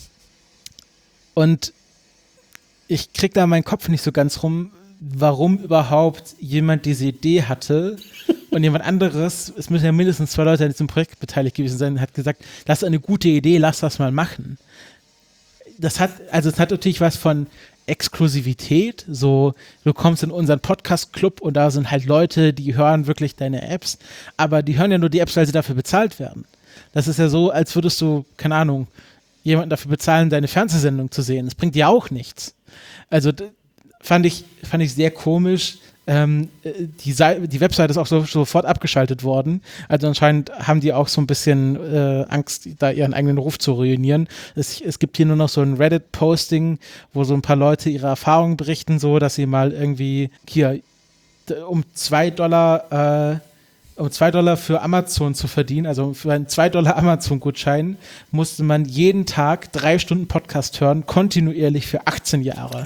und ich krieg da meinen Kopf nicht so ganz rum, warum überhaupt jemand diese Idee hatte und jemand anderes, es müssen ja mindestens zwei Leute an diesem Projekt beteiligt gewesen sein, hat gesagt, das ist eine gute Idee, lass das mal machen. Das hat, also es hat natürlich was von Exklusivität, so du kommst in unseren Podcast-Club und da sind halt Leute, die hören wirklich deine Apps, aber die hören ja nur die Apps, weil sie dafür bezahlt werden. Das ist ja so, als würdest du, keine Ahnung, jemanden dafür bezahlen, deine Fernsehsendung zu sehen. Das bringt dir auch nichts. Also Fand ich, fand ich sehr komisch. Ähm, die, Seite, die Website ist auch so, sofort abgeschaltet worden. Also anscheinend haben die auch so ein bisschen äh, Angst, da ihren eigenen Ruf zu ruinieren. Es, es gibt hier nur noch so ein Reddit-Posting, wo so ein paar Leute ihre Erfahrungen berichten, so dass sie mal irgendwie hier um zwei Dollar äh, um zwei Dollar für Amazon zu verdienen, also für einen zwei Dollar Amazon-Gutschein, musste man jeden Tag drei Stunden Podcast hören, kontinuierlich für achtzehn Jahre.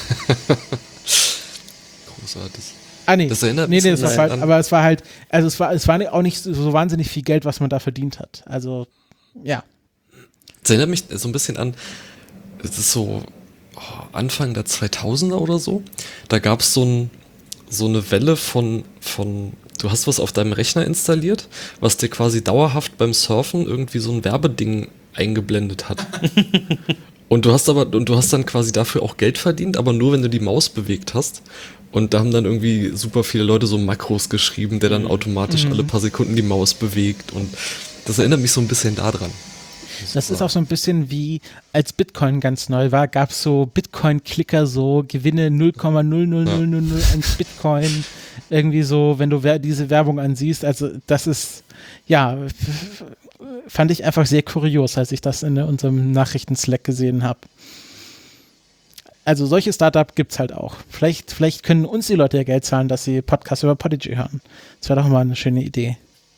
Großartig. Ah, nee. Das erinnert nee, mich nee, das war an, falsch, aber es war halt, also es war, es war auch nicht so wahnsinnig viel Geld, was man da verdient hat. Also, ja. Das erinnert mich so ein bisschen an, es ist so oh, Anfang der zweitausender oder so, da gab es so, ein, so eine Welle von, von du hast was auf deinem Rechner installiert, was dir quasi dauerhaft beim Surfen irgendwie so ein Werbeding eingeblendet hat. Und du hast aber, und du hast dann quasi dafür auch Geld verdient, aber nur wenn du die Maus bewegt hast. Und da haben dann irgendwie super viele Leute so Makros geschrieben, der dann automatisch mhm. alle paar Sekunden die Maus bewegt. Und das erinnert mich so ein bisschen daran. Das ist auch so ein bisschen wie, als Bitcoin ganz neu war, gab es so Bitcoin-Klicker, so Gewinne null Komma null null null null null eins Bitcoin. Irgendwie so, wenn du diese Werbung ansiehst. Also das ist, ja, fand ich einfach sehr kurios, als ich das in unserem Nachrichten-Slack gesehen habe. Also solche Startup gibt es halt auch. Vielleicht, vielleicht können uns die Leute ja Geld zahlen, dass sie Podcasts über Podigy hören. Das wäre doch mal eine schöne Idee.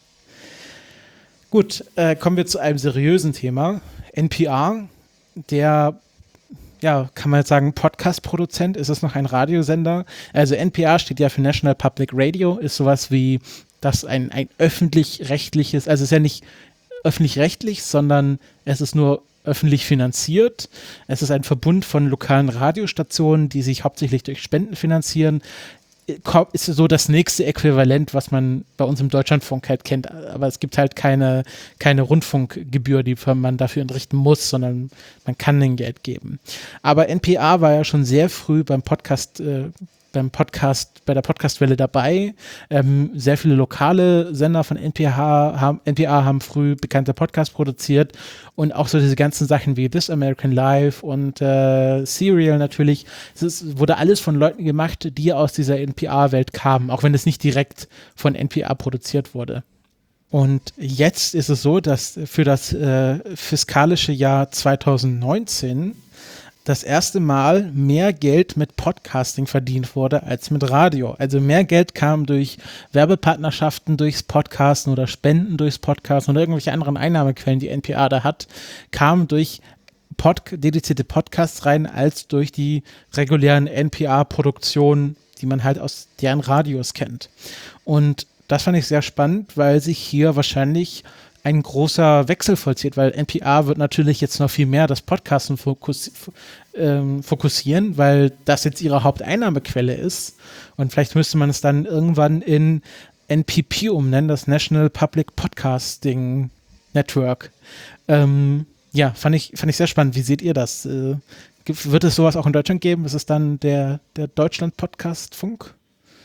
Gut, äh, kommen wir zu einem seriösen Thema. N P R, der, ja, kann man jetzt sagen, Podcast-Produzent, ist es noch ein Radiosender? Also N P R steht ja für National Public Radio, ist sowas wie das ein, ein öffentlich-rechtliches, also es ist ja nicht öffentlich-rechtlich, sondern es ist nur öffentlich finanziert. Es ist ein Verbund von lokalen Radiostationen, die sich hauptsächlich durch Spenden finanzieren. ist so das nächste Äquivalent, was man bei uns im Deutschlandfunk halt kennt. Aber es gibt halt keine, keine Rundfunkgebühr, die man dafür entrichten muss, sondern man kann den Geld geben. Aber N P R war ja schon sehr früh beim Podcast, äh, beim Podcast, bei der Podcastwelle dabei. Ähm, sehr viele lokale Sender von N P R haben, N P R haben früh bekannte Podcasts produziert und auch so diese ganzen Sachen wie This American Life und äh, Serial natürlich. Es ist, wurde alles von Leuten gemacht, die aus dieser N P R-Welt kamen, auch wenn es nicht direkt von N P R produziert wurde. Und jetzt ist es so, dass für das äh, fiskalische Jahr zwanzig neunzehn das erste Mal mehr Geld mit Podcasting verdient wurde als mit Radio. Also mehr Geld kam durch Werbepartnerschaften, durchs Podcasten oder Spenden durchs Podcasten oder irgendwelche anderen Einnahmequellen, die N P R da hat, kam durch Pod- dedizierte Podcasts rein, als durch die regulären N P R-Produktionen, die man halt aus deren Radios kennt. Und das fand ich sehr spannend, weil sich hier wahrscheinlich ein großer Wechsel vollzieht, weil N P R wird natürlich jetzt noch viel mehr das Podcasten fokus, ähm, fokussieren, weil das jetzt ihre Haupteinnahmequelle ist. Und vielleicht müsste man es dann irgendwann in N P P umnennen, das National Public Podcasting Network. Ähm, ja, fand ich, fand ich sehr spannend. Wie seht ihr das? Äh, wird es sowas auch in Deutschland geben? Ist es dann der, der Deutschland-Podcast-Funk?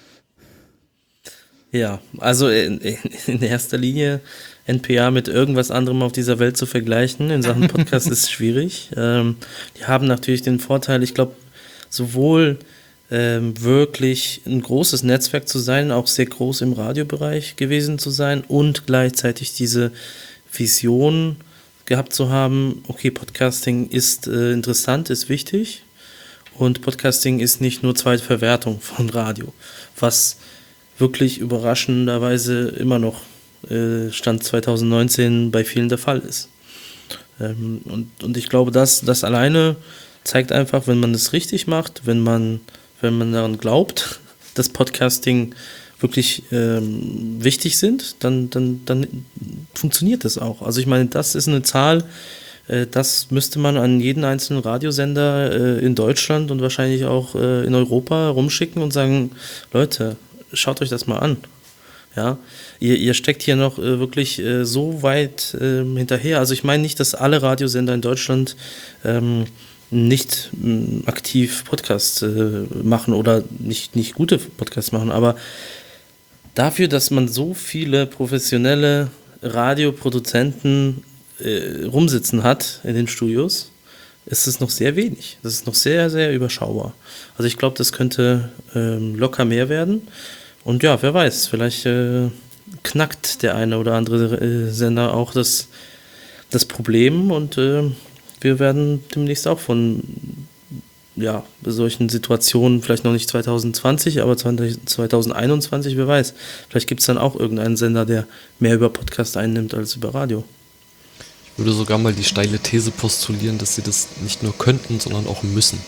Ja, also in, in erster Linie N P R mit irgendwas anderem auf dieser Welt zu vergleichen in Sachen Podcast ist schwierig. Ähm, die haben natürlich den Vorteil, ich glaube, sowohl ähm, wirklich ein großes Netzwerk zu sein, auch sehr groß im Radiobereich gewesen zu sein und gleichzeitig diese Vision gehabt zu haben, okay, Podcasting ist äh, interessant, ist wichtig und Podcasting ist nicht nur Zweitverwertung von Radio, was wirklich überraschenderweise immer noch äh, Stand zwanzig neunzehn bei vielen der Fall ist. Ähm, und, und ich glaube, das, das alleine zeigt einfach, wenn man das richtig macht, wenn man, wenn man daran glaubt, dass Podcasting wirklich ähm, wichtig sind, dann, dann, dann funktioniert das auch. Also ich meine, das ist eine Zahl, äh, das müsste man an jeden einzelnen Radiosender äh, in Deutschland und wahrscheinlich auch äh, in Europa rumschicken und sagen, Leute, schaut euch das mal an. Ja, ihr, ihr steckt hier noch äh, wirklich äh, so weit äh, hinterher. Also ich meine nicht, dass alle Radiosender in Deutschland ähm, nicht m, aktiv Podcasts äh, machen oder nicht, nicht gute Podcasts machen, aber dafür, dass man so viele professionelle Radioproduzenten äh, rumsitzen hat in den Studios, ist es noch sehr wenig. Das ist noch sehr, sehr überschaubar. Also ich glaube, das könnte ähm, locker mehr werden. Und ja, wer weiß, vielleicht äh, knackt der eine oder andere äh, Sender auch das, das Problem und äh, wir werden demnächst auch von ja, solchen Situationen, vielleicht noch nicht zwanzig zwanzig, aber zwanzig einundzwanzig, wer weiß. Vielleicht gibt es dann auch irgendeinen Sender, der mehr über Podcast einnimmt als über Radio. Ich würde sogar mal die steile These postulieren, dass sie das nicht nur könnten, sondern auch müssen.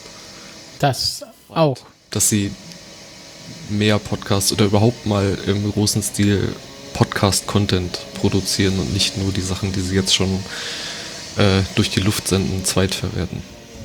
Das auch. Dass sie mehr Podcasts oder überhaupt mal im großen Stil Podcast-Content produzieren und nicht nur die Sachen, die sie jetzt schon äh, durch die Luft senden, zweitverwerten.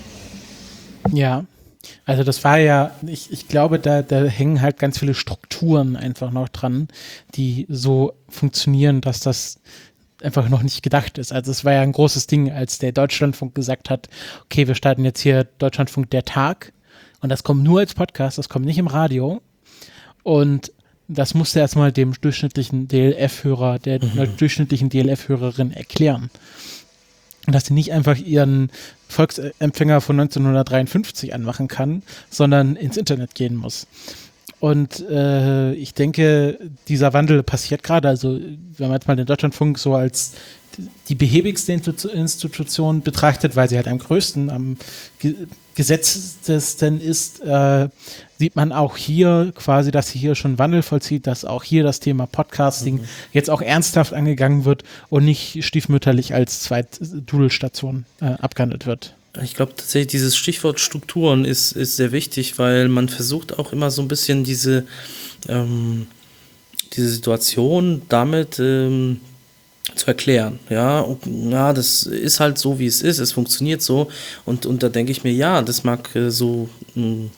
Ja, also das war ja, ich, ich glaube, da, da hängen halt ganz viele Strukturen einfach noch dran, die so funktionieren, dass das einfach noch nicht gedacht ist. Also es war ja ein großes Ding, als der Deutschlandfunk gesagt hat, okay, wir starten jetzt hier Deutschlandfunk der Tag und das kommt nur als Podcast, das kommt nicht im Radio. Und das musste erstmal dem durchschnittlichen D L F-Hörer, der mhm. durchschnittlichen D L F-Hörerin erklären. Dass sie nicht einfach ihren Volksempfänger von neunzehnhundertdreiundfünfzig anmachen kann, sondern ins Internet gehen muss. Und äh, ich denke, dieser Wandel passiert gerade. Also wenn man jetzt mal den Deutschlandfunk so als die behäbigste Institution betrachtet, weil sie halt am größten, am ge- gesetztesten ist, äh, sieht man auch hier quasi, dass hier schon Wandel vollzieht, dass auch hier das Thema Podcasting mhm. jetzt auch ernsthaft angegangen wird und nicht stiefmütterlich als Zweit-Dudelstation äh, abgehandelt wird. Ich glaube tatsächlich, dieses Stichwort Strukturen ist, ist sehr wichtig, weil man versucht auch immer so ein bisschen diese, ähm, diese Situation damit ähm, zu erklären. Ja, und, ja, das ist halt so, wie es ist, es funktioniert so und, und da denke ich mir, ja, das mag äh, so mh,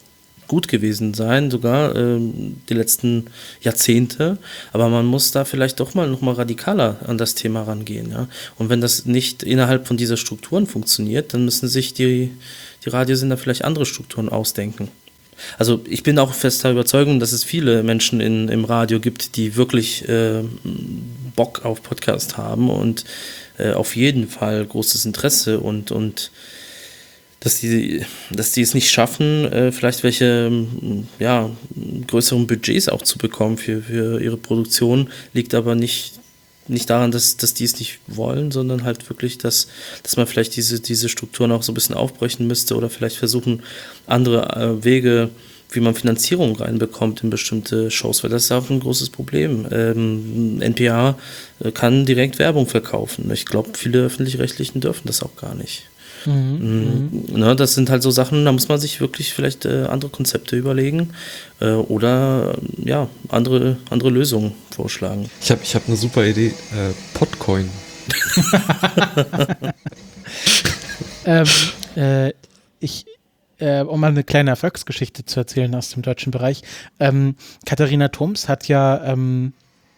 gut gewesen sein, sogar ähm, die letzten Jahrzehnte. Aber man muss da vielleicht doch mal noch mal radikaler an das Thema rangehen. Ja? Und wenn das nicht innerhalb von dieser Strukturen funktioniert, dann müssen sich die, die Radiosender vielleicht andere Strukturen ausdenken. Also ich bin auch fester Überzeugung, dass es viele Menschen in, im Radio gibt, die wirklich äh, Bock auf Podcast haben und äh, auf jeden Fall großes Interesse und, und dass die, dass die es nicht schaffen, äh, vielleicht welche ja, größeren Budgets auch zu bekommen für, für ihre Produktion, liegt aber nicht, nicht daran, dass, dass die es nicht wollen, sondern halt wirklich, dass, dass man vielleicht diese, diese Strukturen auch so ein bisschen aufbrechen müsste oder vielleicht versuchen, andere äh, Wege, wie man Finanzierung reinbekommt in bestimmte Shows, weil das ist auch ein großes Problem. Ähm, N P R kann direkt Werbung verkaufen. Ich glaube, viele Öffentlich-Rechtlichen dürfen das auch gar nicht. Mhm. Na, das sind halt so Sachen, da muss man sich wirklich vielleicht äh, andere Konzepte überlegen äh, oder äh, ja, andere, andere Lösungen vorschlagen. Ich habe ich hab eine super Idee, äh, Podcoin. ähm, äh, ich, äh, um mal eine kleine Erfolgsgeschichte zu erzählen aus dem deutschen Bereich. Ähm, Katharina Thoms hat ja ähm,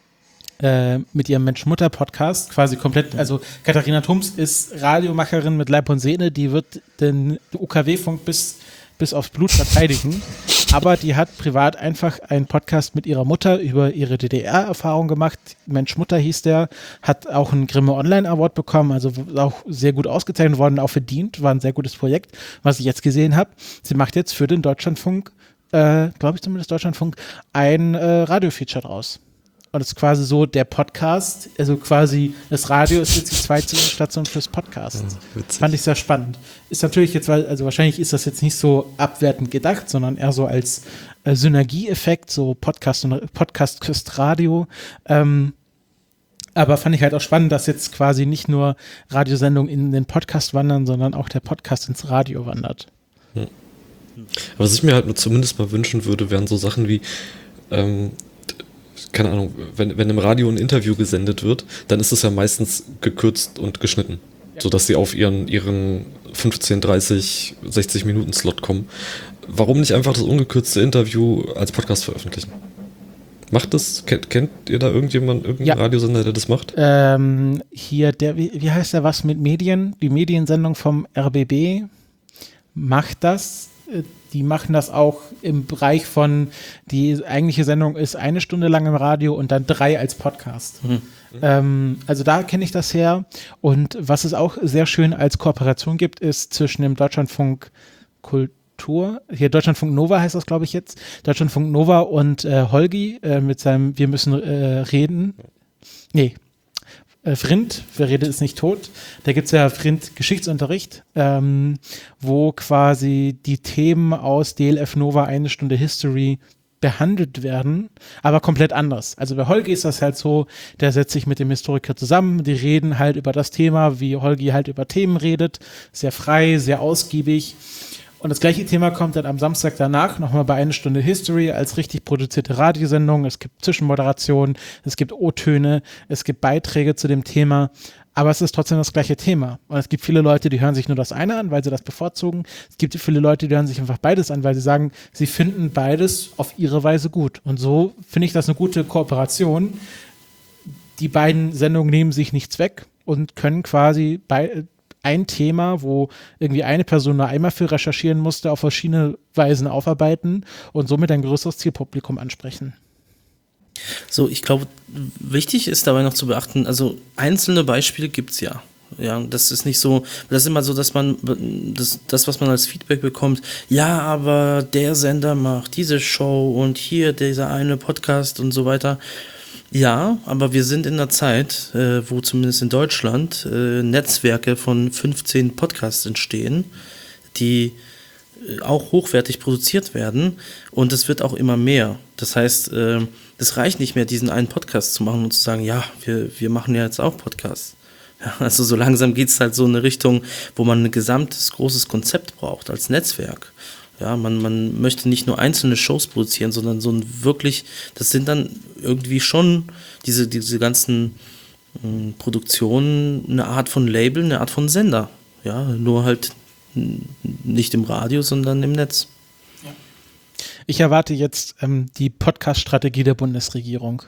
mit ihrem Mensch-Mutter-Podcast quasi komplett, also Katharina Thoms ist Radiomacherin mit Leib und Seele, die wird den U K W-Funk bis, bis aufs Blut verteidigen, aber die hat privat einfach einen Podcast mit ihrer Mutter über ihre D D R-Erfahrung gemacht. Mensch-Mutter hieß der, hat auch einen Grimme Online-Award bekommen, also auch sehr gut ausgezeichnet worden, auch verdient, war ein sehr gutes Projekt, was ich jetzt gesehen habe. Sie macht jetzt für den Deutschlandfunk, äh, glaube ich zumindest Deutschlandfunk, ein äh, Radio-Feature draus. Und es ist quasi so der Podcast, also quasi das Radio ist jetzt die zweite Station fürs Podcast. Ja, fand ich sehr spannend. Ist natürlich jetzt, also wahrscheinlich ist das jetzt nicht so abwertend gedacht, sondern eher so als äh, Synergieeffekt, so Podcast und Podcast küsst Radio. Ähm, aber fand ich halt auch spannend, dass jetzt quasi nicht nur Radiosendungen in den Podcast wandern, sondern auch der Podcast ins Radio wandert. Hm. Aber was ich mir halt zumindest mal wünschen würde, wären so Sachen wie ähm, keine Ahnung, wenn, wenn im Radio ein Interview gesendet wird, dann ist es ja meistens gekürzt und geschnitten, ja, sodass sie auf ihren, ihren fünfzehn, dreißig, sechzig Minuten Slot kommen. Warum nicht einfach das ungekürzte Interview als Podcast veröffentlichen? Macht das? Kennt, kennt ihr da irgendjemand, irgendeinen ja. Radiosender, der das macht? Ähm, hier, der, wie, wie heißt der, was mit Medien? Die Mediensendung vom R B B macht das. Die machen das auch im Bereich von, die eigentliche Sendung ist eine Stunde lang im Radio und dann drei als Podcast. Mhm. Ähm, also da kenne ich das her. Und was es auch sehr schön als Kooperation gibt, ist zwischen dem Deutschlandfunk Kultur, hier Deutschlandfunk Nova heißt das, glaube ich jetzt, Deutschlandfunk Nova und äh, Holgi äh, mit seinem Wir müssen äh, reden. Nee. Vrind, wer redet ist nicht tot, da gibt es ja Vrind Geschichtsunterricht, ähm, wo quasi die Themen aus D L F Nova eine Stunde History behandelt werden, aber komplett anders. Also bei Holgi ist das halt so, der setzt sich mit dem Historiker zusammen, die reden halt über das Thema, wie Holgi halt über Themen redet, sehr frei, sehr ausgiebig. Und das gleiche Thema kommt dann am Samstag danach nochmal bei einer Stunde History als richtig produzierte Radiosendung. Es gibt Zwischenmoderationen, es gibt O-Töne, es gibt Beiträge zu dem Thema, aber es ist trotzdem das gleiche Thema. Und es gibt viele Leute, die hören sich nur das eine an, weil sie das bevorzugen. Es gibt viele Leute, die hören sich einfach beides an, weil sie sagen, sie finden beides auf ihre Weise gut. Und so finde ich das eine gute Kooperation. Die beiden Sendungen nehmen sich nichts weg und können quasi bei ein Thema, wo irgendwie eine Person nur einmal für recherchieren musste, auf verschiedene Weisen aufarbeiten und somit ein größeres Zielpublikum ansprechen. So, ich glaube, wichtig ist dabei noch zu beachten, also einzelne Beispiele gibt es ja. Ja, das ist nicht so, das ist immer so, dass man, das, das, was man als Feedback bekommt, ja, aber der Sender macht diese Show und hier dieser eine Podcast und so weiter. Ja, aber wir sind in einer Zeit, äh, wo zumindest in Deutschland äh, Netzwerke von fünfzehn Podcasts entstehen, die äh, auch hochwertig produziert werden und es wird auch immer mehr. Das heißt, äh, es reicht nicht mehr, diesen einen Podcast zu machen und zu sagen, ja, wir, wir machen ja jetzt auch Podcasts. Ja, also so langsam geht es halt so in eine Richtung, wo man ein gesamtes, großes Konzept braucht als Netzwerk. Ja, man, man möchte nicht nur einzelne Shows produzieren, sondern so ein wirklich, das sind dann irgendwie schon diese, diese ganzen äh, Produktionen eine Art von Label, eine Art von Sender. Ja, nur halt n- nicht im Radio, sondern im Netz. Ja. Ich erwarte jetzt ähm, die Podcast-Strategie der Bundesregierung.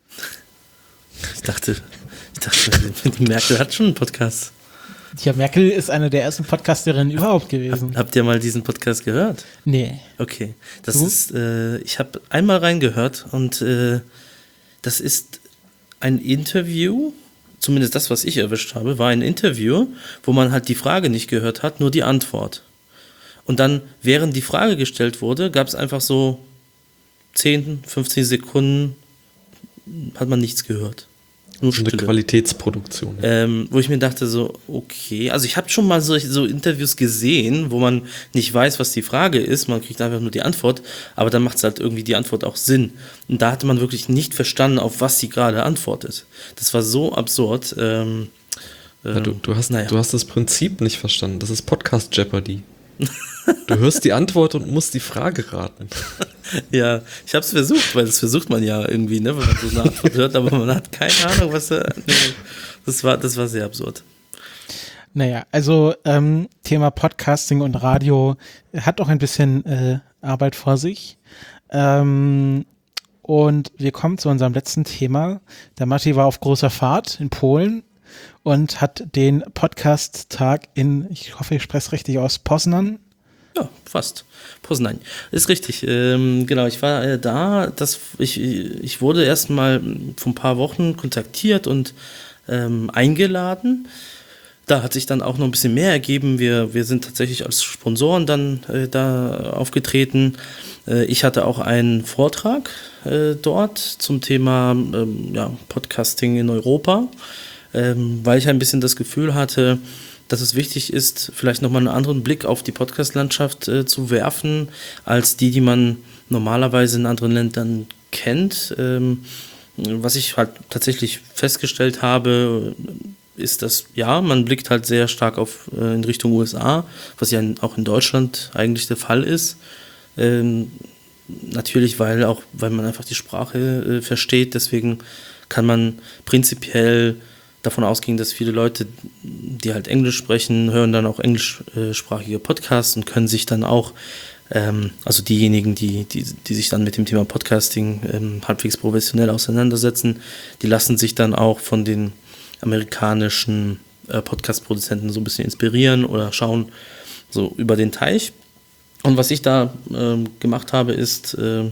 Ich dachte, ich dachte, die Merkel hat schon einen Podcast. Ja, Merkel ist eine der ersten Podcasterinnen überhaupt gewesen. Hab, habt ihr mal diesen Podcast gehört? Nee. Okay, das Du? ist, äh, ich habe einmal reingehört und äh, das ist ein Interview, zumindest das, was ich erwischt habe, war ein Interview, wo man halt die Frage nicht gehört hat, nur die Antwort. Und dann, während die Frage gestellt wurde, gab es einfach so zehn, fünfzehn Sekunden, hat man nichts gehört. Nur Eine Stille. Qualitätsproduktion. Ähm, wo ich mir dachte so, okay, also ich habe schon mal so, so Interviews gesehen, wo man nicht weiß, was die Frage ist, man kriegt einfach nur die Antwort, aber dann macht es halt irgendwie die Antwort auch Sinn. Und da hatte man wirklich nicht verstanden, auf was sie gerade antwortet. Das war so absurd. Ähm, Ja, du, du, hast, naja. du hast das Prinzip nicht verstanden. Das ist Podcast Jeopardy. Du hörst die Antwort und musst die Frage raten. Ja, ich habe es versucht, weil das versucht man ja irgendwie, ne, wenn man so eine Antwort hört, aber man hat keine Ahnung, was er. Nee, das war, das war sehr absurd. Naja, also ähm, Thema Podcasting und Radio hat auch ein bisschen äh, Arbeit vor sich. Ähm, und wir kommen zu unserem letzten Thema. Der Matti war auf großer Fahrt in Polen und hat den Podcast-Tag in, ich hoffe, ich spreche es richtig aus, Poznan. Ja, fast. Poznań. Ist richtig. Ähm, genau, ich war äh, da. Das, ich, ich wurde erst mal vor ein paar Wochen kontaktiert und ähm, eingeladen. Da hat sich dann auch noch ein bisschen mehr ergeben. Wir, wir sind tatsächlich als Sponsoren dann äh, da aufgetreten. Äh, ich hatte auch einen Vortrag äh, dort zum Thema ähm, ja, Podcasting in Europa, ähm, weil ich ein bisschen das Gefühl hatte, dass es wichtig ist, vielleicht nochmal einen anderen Blick auf die Podcast-Landschaft äh, zu werfen, als die, die man normalerweise in anderen Ländern kennt. Ähm, was ich halt tatsächlich festgestellt habe, ist, dass, ja, man blickt halt sehr stark auf, äh, in Richtung U S A, was ja in, auch in Deutschland eigentlich der Fall ist. Ähm, natürlich, weil auch, weil man einfach die Sprache äh, versteht, deswegen kann man prinzipiell davon ausgehen, dass viele Leute, die halt Englisch sprechen, hören dann auch englischsprachige Podcasts und können sich dann auch, ähm, also diejenigen, die, die, die sich dann mit dem Thema Podcasting ähm, halbwegs professionell auseinandersetzen, die lassen sich dann auch von den amerikanischen äh, Podcast-Produzenten so ein bisschen inspirieren oder schauen so über den Teich. Und was ich da ähm, gemacht habe, ist äh,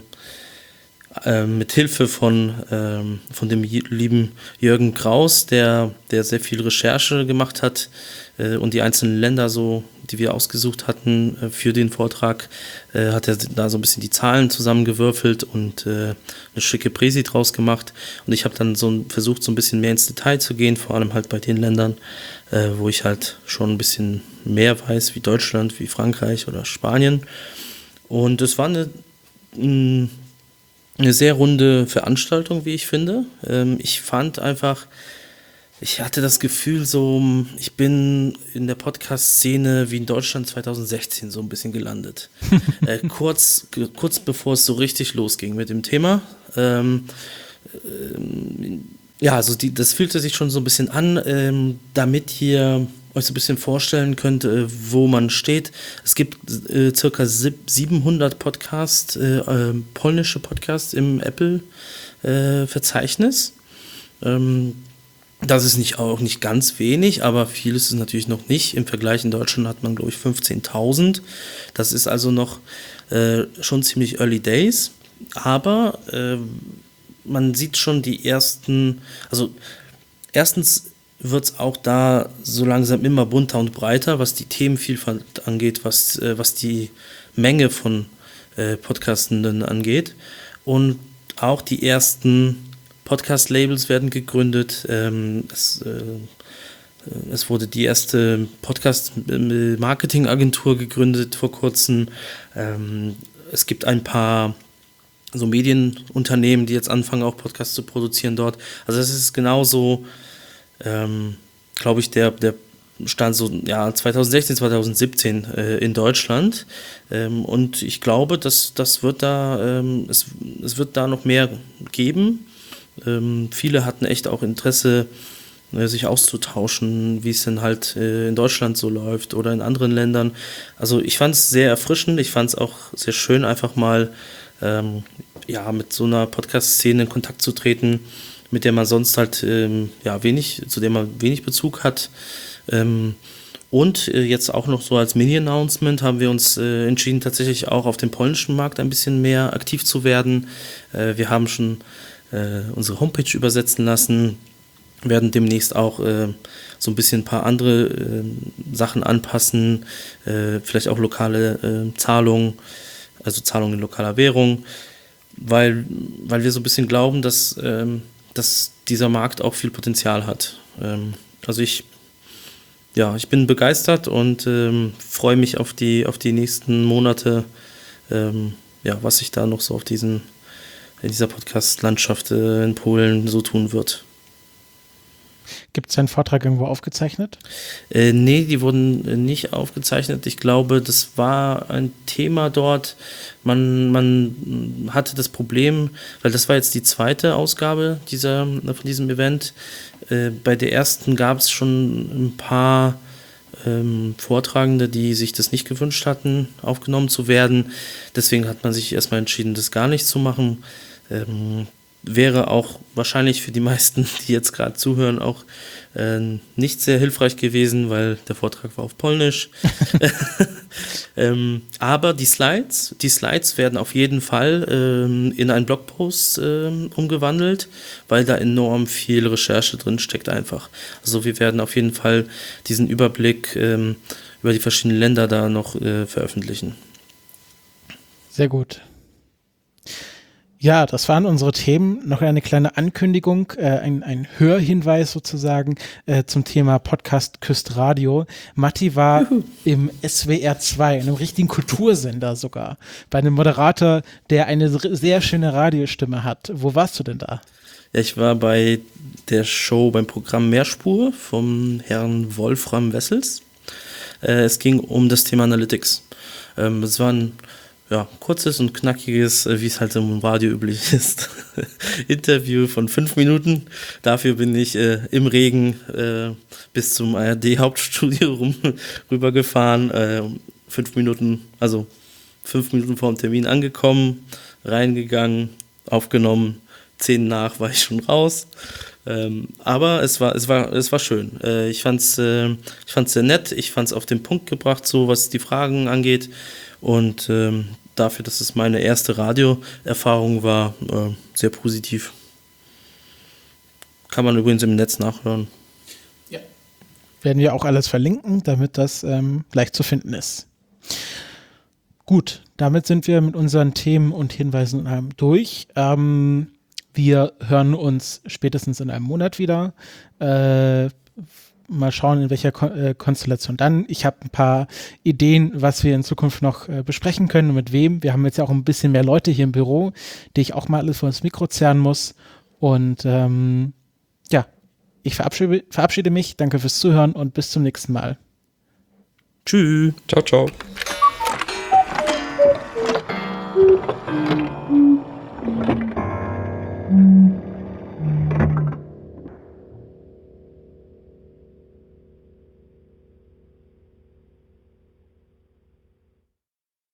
äh, mit Hilfe von, ähm, von dem lieben Jürgen Kraus, der, der sehr viel Recherche gemacht hat äh, und die einzelnen Länder, so, die wir ausgesucht hatten äh, für den Vortrag, äh, hat er da so ein bisschen die Zahlen zusammengewürfelt und äh, eine schicke Präsi draus gemacht. Und ich habe dann so versucht, so ein bisschen mehr ins Detail zu gehen, vor allem halt bei den Ländern, äh, wo ich halt schon ein bisschen mehr weiß, wie Deutschland, wie Frankreich oder Spanien. Und es war eine, mh, eine sehr runde Veranstaltung, wie ich finde. Ähm, ich fand einfach, ich hatte das Gefühl, so, ich bin in der Podcast-Szene wie in Deutschland zwanzig sechzehn so ein bisschen gelandet. äh, kurz, kurz bevor es so richtig losging mit dem Thema. Ähm, ähm, ja, also die, das fühlte sich schon so ein bisschen an, ähm, damit ihr euch so ein bisschen vorstellen könnt, äh, wo man steht. Es gibt äh, circa siebenhundert Podcasts, äh, äh, polnische Podcasts im Apple-Verzeichnis. Äh, ähm, das ist nicht, auch nicht ganz wenig, aber viel ist es natürlich noch nicht. Im Vergleich in Deutschland hat man, glaube ich, fünfzehntausend. Das ist also noch äh, schon ziemlich early days. Aber äh, man sieht schon die ersten, also erstens wird es auch da so langsam immer bunter und breiter, was die Themenvielfalt angeht, was, äh, was die Menge von äh, Podcastenden angeht. Und auch die ersten Podcast-Labels werden gegründet. Ähm, es, äh, es wurde die erste Podcast-Marketing-Agentur gegründet vor kurzem. Ähm, es gibt ein paar so Medienunternehmen, die jetzt anfangen, auch Podcasts zu produzieren dort. Also es ist genauso, ähm, glaube ich, der, der Stand so ja, zwanzig sechzehn, zwanzig siebzehn äh, in Deutschland. Ähm, und ich glaube, dass das wird da, ähm, es, es wird da noch mehr geben. Ähm, viele hatten echt auch Interesse, äh, sich auszutauschen, wie es denn halt äh, in Deutschland so läuft oder in anderen Ländern. Also ich fand es sehr erfrischend, ich fand es auch sehr schön, einfach mal ähm, ja, mit so einer Podcast-Szene in Kontakt zu treten, mit der man sonst halt ähm, ja, wenig, zu der man wenig Bezug hat. Ähm, und äh, jetzt auch noch so als Mini-Announcement haben wir uns äh, entschieden, tatsächlich auch auf dem polnischen Markt ein bisschen mehr aktiv zu werden. Äh, wir haben schon äh, unsere Homepage übersetzen lassen, werden demnächst auch äh, so ein bisschen ein paar andere äh, Sachen anpassen, äh, vielleicht auch lokale äh, Zahlungen, also Zahlungen in lokaler Währung, weil, weil wir so ein bisschen glauben, dass, ähm, dass dieser Markt auch viel Potenzial hat. Ähm, also ich, ja, ich bin begeistert und ähm, freue mich auf die, auf die nächsten Monate, ähm, ja, was sich da noch so auf diesen, in dieser Podcast-Landschaft äh, in Polen so tun wird. Gibt es deinen Vortrag irgendwo aufgezeichnet? Äh, nee, die wurden äh, nicht aufgezeichnet. Ich glaube, das war ein Thema dort. Man, man hatte das Problem, weil das war jetzt die zweite Ausgabe dieser, von diesem Event. Äh, bei der ersten gab es schon ein paar ähm, Vortragende, die sich das nicht gewünscht hatten, aufgenommen zu werden. Deswegen hat man sich erstmal entschieden, das gar nicht zu machen. Ähm, wäre auch wahrscheinlich für die meisten, die jetzt gerade zuhören, auch äh, nicht sehr hilfreich gewesen, weil der Vortrag war auf Polnisch. ähm, aber die Slides, die Slides werden auf jeden Fall ähm, in einen Blogpost ähm, umgewandelt, weil da enorm viel Recherche drin steckt einfach. Also wir werden auf jeden Fall diesen Überblick ähm, über die verschiedenen Länder da noch äh, veröffentlichen. Sehr gut. Ja, das waren unsere Themen. Noch eine kleine Ankündigung, äh, ein, ein Hörhinweis sozusagen äh, zum Thema Podcast Küst Radio. Matti war Juhu. im S W R zwei, einem richtigen Kultursender sogar, bei einem Moderator, der eine sehr schöne Radiostimme hat. Wo warst du denn da? Ja, ich war bei der Show, beim Programm Mehrspur vom Herrn Wolfram Wessels. Äh, es ging um das Thema Analytics. Ähm, es war ein ja, kurzes und knackiges, wie es halt im Radio üblich ist, Interview von fünf Minuten. Dafür bin ich äh, im Regen äh, bis zum A R D-Hauptstudio rum, rübergefahren. Äh, fünf Minuten, also fünf Minuten vor dem Termin angekommen, reingegangen, aufgenommen. Zehn nach war ich schon raus. Ähm, aber es war, es war, es war schön. Äh, ich fand's, äh, ich fand's sehr nett. Ich fand's auf den Punkt gebracht, so was die Fragen angeht. Und ähm, dafür, dass es meine erste Radioerfahrung war, äh, sehr positiv. Kann man übrigens im Netz nachhören. Ja. Werden wir auch alles verlinken, damit das ähm, leicht zu finden ist. Gut, damit sind wir mit unseren Themen und Hinweisen ähm, durch. Ähm, wir hören uns spätestens in einem Monat wieder. Äh, Mal schauen, in welcher Kon- äh, Konstellation dann. Ich habe ein paar Ideen, was wir in Zukunft noch äh, besprechen können und mit wem. Wir haben jetzt ja auch ein bisschen mehr Leute hier im Büro, die ich auch mal alles vor das Mikro zerren muss. Und ähm, ja, ich verabschiede, verabschiede mich. Danke fürs Zuhören und bis zum nächsten Mal. Tschüss. Ciao, ciao.